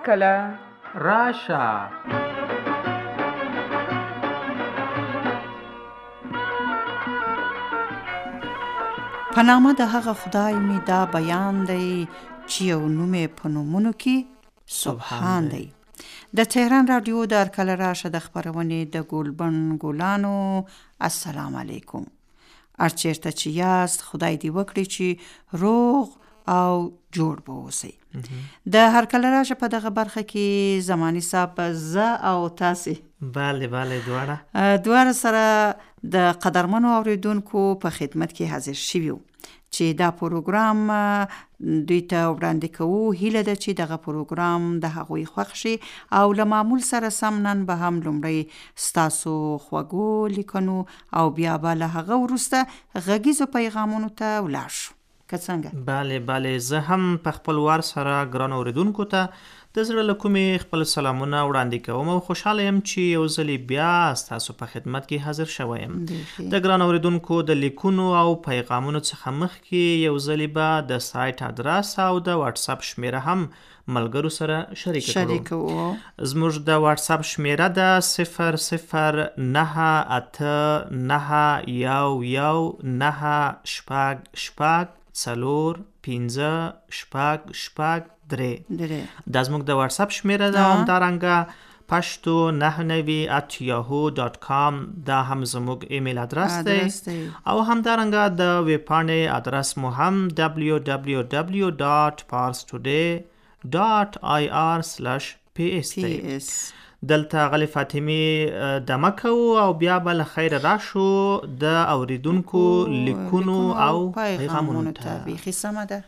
هرکله راشه. په نامه د هغه خدای می دا بیان دی چې یو نوم په نومونو کې سبحان دی. د تهران رادیو د هرکله راشه د خپرونې د ګلبن ګلانو السلام علیکم. ارچیرته چې یاست خدای دی وکړي چې روغ او جوړ به اوسئ. د هرکله راشه په دغه برخه کې زمانی صاحب زه او تاسې بله دواړه سره د قدرمنو اوریدونکو په خدمت کې حاضر شویو چې دا پروګرام دوی ته وړاندې کوو. هیله ده چې دغه پروګرام د هغوی خوښ شي او له معمول سره سم نن به هم لومړی ستاسو خوږو لیکنو او بیا به له هغه وروسته غږیزو پیغامونو ته ولاړ شو. که څنګه؟ بله زه هم په خپل وار سره ګران اوریدونکو ته د زړه له کومې خپل سلامونه وړاندې کوم او خوشحاله یم چې یو ځلې بیا ستاسو په خدمت کې حاضر شوی یم. د ګران اوریدونکو د لیکونو او پیغامونو څخه مخکې یو ځلې به د سایت ادرس او د واتس اپ شمیره هم ملګرو سره شریک کړو. زموږ د واتس اپ شمیره ده 009919456 دا زموږ د واتس اپ شمیره ده. همدارنګه pashto990@yahoo.com دا هم زموږ ایمیل ادرس دی او همدارنګه د ویب پاڼې ادرس مو هم www.parstoday.ir/ps دی. دلته غلی فاطمی دمه کوو او بیا به له خیره راشو د اوریدونکو لیکونو او پیغامونو ته. بیخي سمه ده.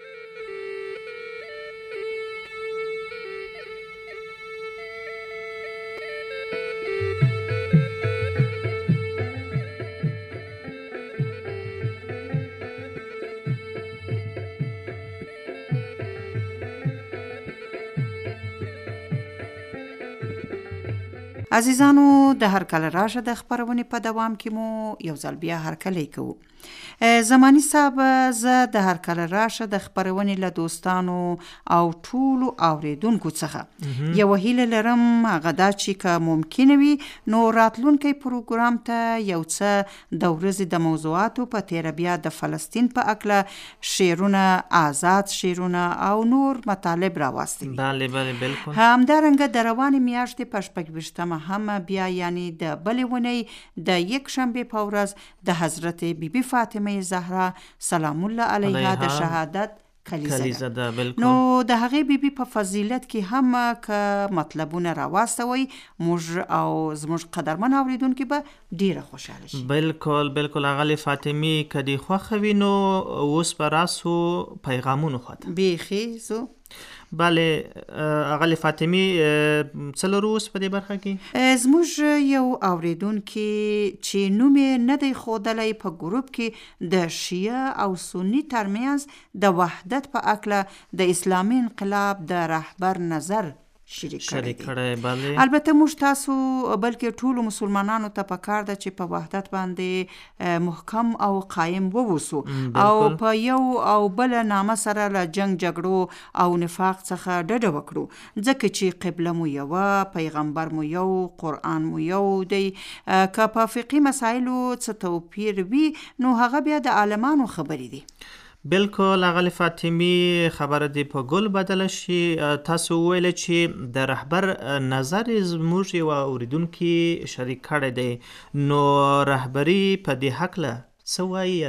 عزیزانو د هرکله راشه د خپرونې په دوام کې مو یو ځل بیا هرکلی کوو. زمانی صاحب زه د هرکله راشه د خپرونې له دوستانو او ټولو اوریدونکو څخه یو هیله لرم، هغه دا چې که ممکنه وي نو راتلونکی پروګرام ته یو څه د ورځې د موضوعاتو په تیره بیا د فلسطین په اکله شعرونه، آزاد شعرونه او نور مطالب راواستوي. بله بالکل. همدارنګه د روانې میاشتې په 26مه هم بیا یعنی د بلې اونۍ د یک شنبه په ورځ د حضرت بیبي فاطمه زهرا سلام الله علیها د شهادت کلیزه ده. نو د هغې بیبي په فضیلت کې هم که مطلبونه راواستوي موږ او زموږ قدرمن اوریدونکي به ډیره خوشحاله شي. بالکل اغلی فاطمی که دی خوښه وي نو اوس به راسو پیغامونو خواته. بیخي زو بله اغلی فاطمی څه لرو اوس په دې برخه کې؟ زموږ یو اوریدونکي چې نوم یې نه دی ښودلی په ګروپ کې د شیعه او سني ترمنځ د وحدت په اکله د اسلامي انقلاب د رهبر نظر شریک کړی. البته موږ تاسو بلکې ټولو مسلمانانو ته پکار ده چې په وحدت باندې محکم او قایم ووسو او په یو او بل نامه سره له جنگ جګړو او نفاق څخه ډډه وکړو، ځکه چې قبله مو یوه، پیغمبر مو یو، قرآن مو یو دی. که په فقهي مسایلو څه توپیر وي نو هغه بیا د عالمانو خبرې دي. بالکل اغلی فاطمی خبر دی په ګل بدل شي. تاسو ویل چې د رهبر نظر زموږ یو اوریدونکي شریک کړی دی، نو رهبری په دې حق له سوایی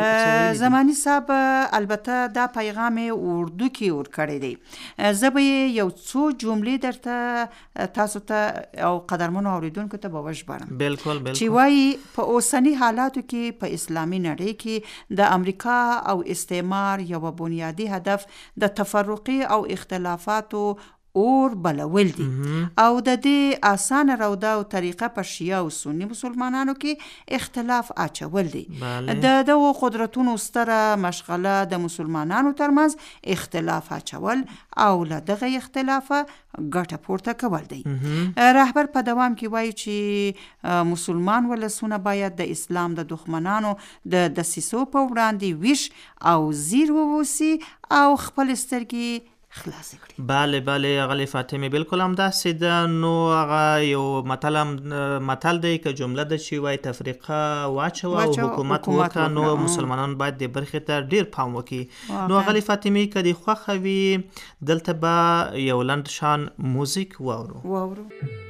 زمانی صاحب البته دا پیغام اردو کې ورکړی دی. زه به یو څو جملې درته تاسو ته او قدرمنو اوریدونکو ته به وژباړم. بالکل. چې وایي په اوسنی حالاتو کې په اسلامي نړۍ کې د امریکا او استعمار یو بنیادی هدف د تفرقې او اختلافاتو اور بلول دي او د دې آسان روده او طریقه په شیعه او سنی مسلمانانو کې اختلاف اچول دي. د دغو قدرتونو ستره مشغله د مسلمانانو ترمنځ اختلاف اچول او له دغه اختلافه ګټه پورته کول دی. رهبر په دوام کې وایي چې مسلمان ولسونه باید د اسلام د دښمنانو د دسیسو په وړاندې ویښ او زیر ووسی او خپل سترګې خلاص کړي. بله غلی فاطمه بالکل همداسې ده. نو هغه یو متل دی که جمله ده چې وایي تفریقه واچوه او حکومت وکړه، نو مسلمانان باید دې برخې ته ډیر پام وکړي. نو غلی فاطمه که دې خوښه وي دلته به یو لنډ شان موزیک واورو.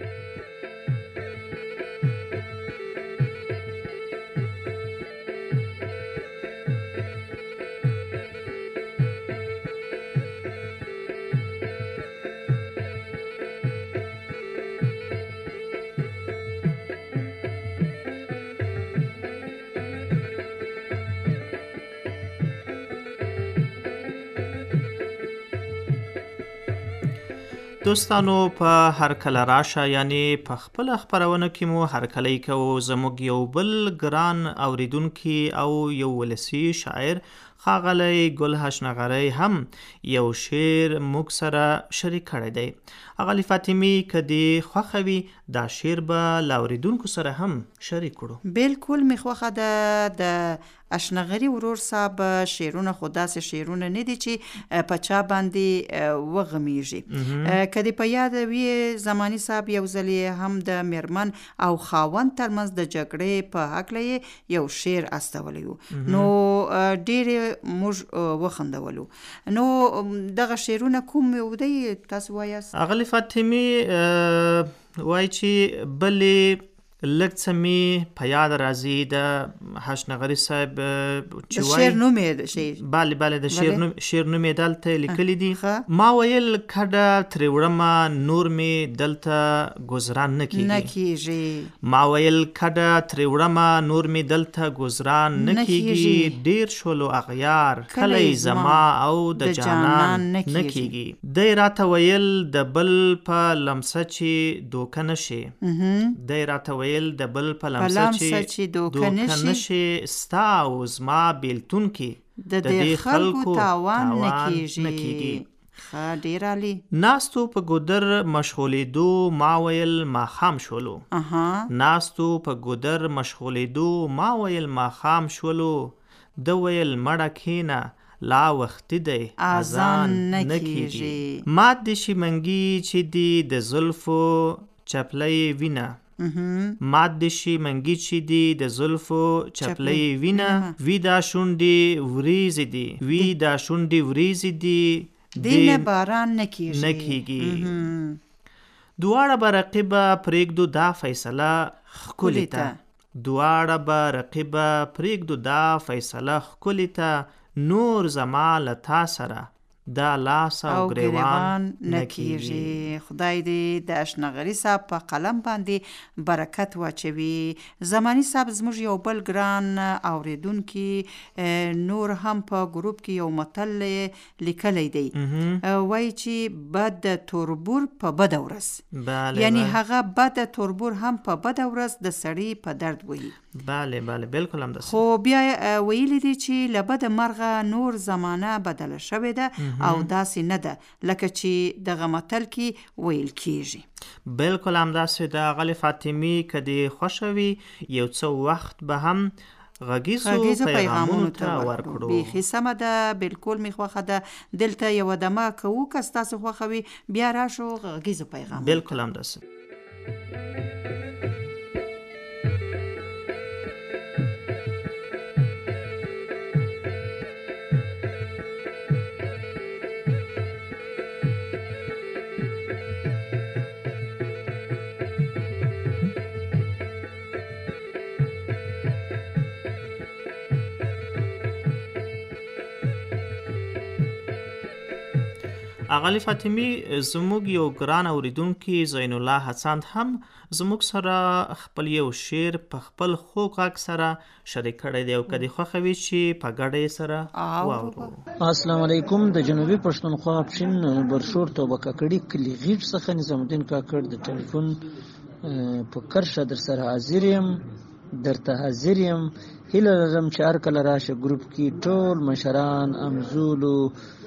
دوستانو په هر کله راشه، یعنی په خپل خبرونه کې مو هر کله کوو زموږ یو بل ګران اوریدونکي او یو ولسی شاعر ښاغلی ګل هشنغری هم یو شعر موږ سره شریک کړی دی. ښاغلې فاطمې که دې خوښه وي دا شعر به له اوریدونکو سره هم شریک کړو. بالکل مې خوښه ده. د اشنغري ورور صاحب شعرونه خو داسې شعرونه نه دي چې په چا باندې وغمیږي. که دې په یاد وي زماني صاحب یو ځل هم د میرمن او خاوند ترمنځ د جګړې په هکله یو شعر استولی و، نو ډېر موږ وخندولو. نو دغه شعرونه کوم یو دی تاسو وایاست؟ ښاغلې فاطمې وایي چې بلې لږ څه مې په یاد راځي د هشنغري صاحب چې وایي شعر نوم یې بله د شعر نوم یې دلته لیکلی دي. ما ویل کډه ترې وړمه نور مې دلته ګذران نه کیږي. ما ویل کډه ترې وړمه نور مې دلته ګذران نه کیږي. ډیر شولو اغیار کلی زما او د جانان نه کیږي. دی راته ویل د بل په لمسه چې دوکه نشي. دی راته ویل د بل په لمسه چې دوکه نشي. ستا او زما بیلتون کې د دې خلکو تاوان نه کیږي. ډیر عالی. ناستو په ګودر مشغولېدو ما ویل ماښام شولو. ناستو په ګودر مشغولېدو ما ویل ماښام شولو. د ویل مړه کښېنه لا وختي دی اذان نه کیږي. مات دې شي منګي چې دی د زلفو چپلۍ وینه. مات دې شي منګي چې دی د زلفو چپلۍ وینه. وی دا شونډې وریځې دي وی دا شونډې وریځې دي دینه باران نه کیږي. دواړه به رقیبه پرېږدو دا فیصله ښکلې ته. دواړه به رقیبه پرېږدو دا فیصله ښکلې ته. نور زما له تا سره دا لاس او گریوان نه کیږي. خدای دې د اشنغري صاحب په قلم باندې برکت واچوي. زماني صاحب زموږ یو بل ګران اوریدونکي نور هم په ګروپ کې یو متل لیکلی دی. وایي چې بد تربور په بده ورځ، یعنی هغه بد تربور هم په بده ورځ د سړي په درد وایي. بله بالکل همداسې. خو بیا ویلی دی چې له بده مرغه نور زمانه بدله شوې ده او داسې نه ده لکه چې دغه متل کې ویل کیږي. بالکل همداسې ده. ښاغلې فاطمې که دې خوښه وي یو څه وخت به هم غږیزو پیغامونو ته ورکړو. بیخي سمه ده. بالکل مې خوښه ده. دلته یوه دمه کوو که ستاسو خوښه وي بیا راشو غږیزو پیغامونو. بالکل همداسې. ښاغلې فاطمې زموږ یو ګران اوریدونکي زین الله حسن هم زموږ سره خپل یو شعر په خپل خوږ غږ سره شریک کړی دی او که دې خوښه وي چې په ګډه یې سره واورو. السلام علیکم. د جنوبي پښتونخوا پښین برشور توبه کاکړي کلي غیږ څخه نظام الدین کاکړ د ټلیفون په کرښه در سره حاضر یم. درته حاضر یم. هیله لرم چې هر کله راشه ګروپ کې ټول مشران امزولو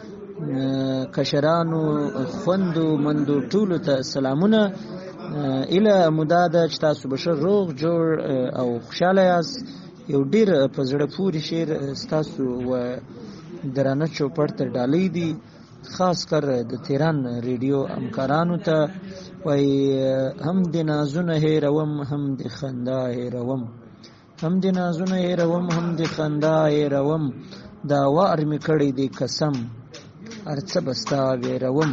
کشرانو خوندو مندو ټولو ته سلامونه. ایله موده ده چې تاسو به ښه روغ جوړ او خوشحاله یاست. یو ډېر په زړه پورې شعر ستاسو و درانه چوپړ ته ډالۍ دي خاص کر د تهران ریډیو همکارانو ته وای هم د نازونه هیروم هم د خندا هیروم، هم د نازونه هیروم هم د خندا هیروم، دا وار می کړی دی قسم هرڅه بستا ویروم.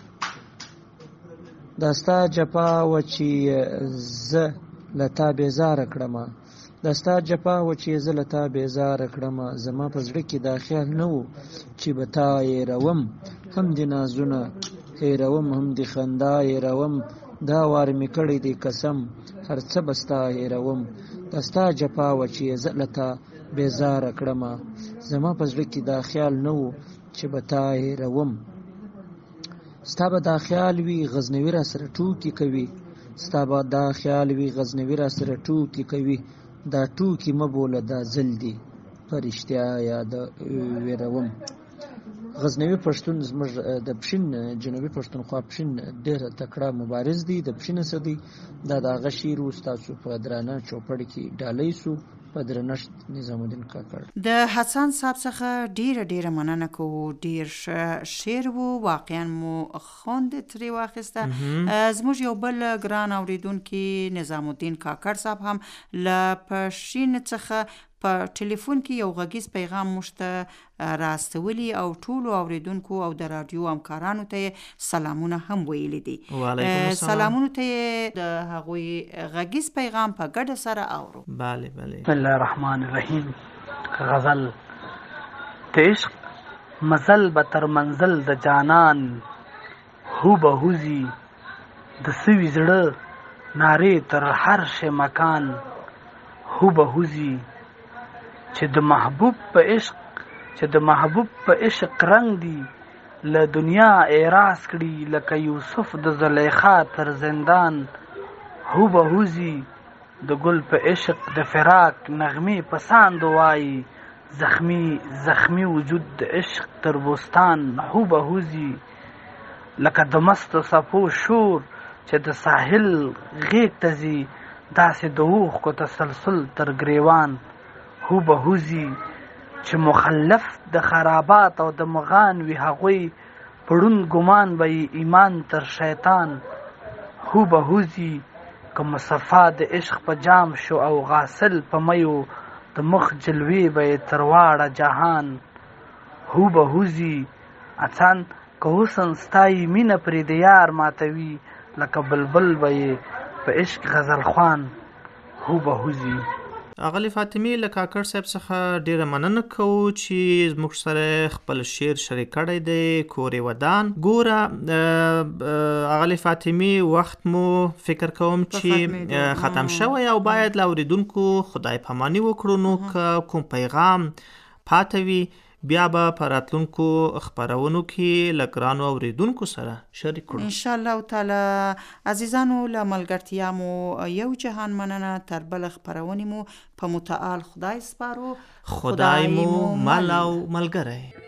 دا ستا جفا و چې زه له تا بیزاره کړمه، دا ستا جفا و چې زه له تا بیزاره کړمه، زما په زړه کې دا خیال نه و چې به تا هیروم، هم د نازونه هیروم هم د خندا هیروم، دا وار می کړی دی قسم هرڅه بستا هیروم. دا ستا جفا و چې زه له تا بیزاره کړمه، زما په زړه کې دا خیال نه و چې به تا هیروم. ستا به دا خیال وي غزنوي را سره ټوکې کوي، ستا به دا خیال وي غزنوي را سره ټوکې کوي، دا ټوکې مه بوله دا ځل دی په رښتیا یاد ویروم. غزنوي پښتون زموږ د پښین جنوبي پښتونخوا پښین ډېر تکړه مبارز دی، د پښین څخه دی. دا د هغه شعر و ستاسو په درانه چوپړ کې ډالۍ سو په درنښت نظام الدین کاکړ. د حسن صاحب څخه ډیره مننه کوو، ډیر شعر و، واقعا مو خوند ترې واخیسته. زموږ یو بل ګران اوریدونکي نظام الدین کاکړ صاحب هم له پښین څخه په ټلیفون کې یو غږیز پیغام موږ ته راستولی او ټولو اوریدونکو او د رادیو همکارانو ته سلامونه هم ویلي دي. سلامونو ته د هغوی غږیز پیغام په ګډه سره اورو. بله بله. بسم الله الرحمن الرحیم. غزل د عشق مزل به تر منزل د جانان هو به هوزی د سوي زړه نارې تر هر شي مکان هو به هوزی چې د محبوب په عشق رنگ دی له دنیا اعراض کړي لکه یوسف د زلیخا تر زندان هو به هوزی د ګل په عشق د فراق نغمې پساند وایي زخمی وجود د عشق تر بستان هو به هوزی لکه د مست صفو شور چې د ساحل غیږ ته ځي داسې د اوښکو تسلسل تر ګریوان هو به هوزی چې مخلف د خرابات او د مغان وي هغوی پړون ګمان به ایمان تر شیطان هو به هوزی که مصفا د عشق په جام شو او غاسل په میو د مخ جلوې به تر واړه جهان هو به هوزی اڅان که حسن ستایي مینه پرې د یار ماتوي لکه بلبل به په عشق غزل خوان هو به هوزی. اغلی فاطمی له کاکړ صاحب څخه ډیره مننه کوو چې زموږ سره خپل شعر شریک کړی دی. کورې ودان ګوره اغلی فاطمی وخت مو فکر کوم چې ختم شوی او باید له اوریدونکو خدای پاماني وکړو، نو که کوم پیغام پاته وي بیا به په راتلونکو خپرونو کې له ګرانو اوریدونکو سره شریک کړو ان شاء الله تعالی. عزیزانو له ملګرتیا مو یو جهان مننه، تر بل خپرونې مو په متعال خدای سپارو. خدای مو مل او ملګری.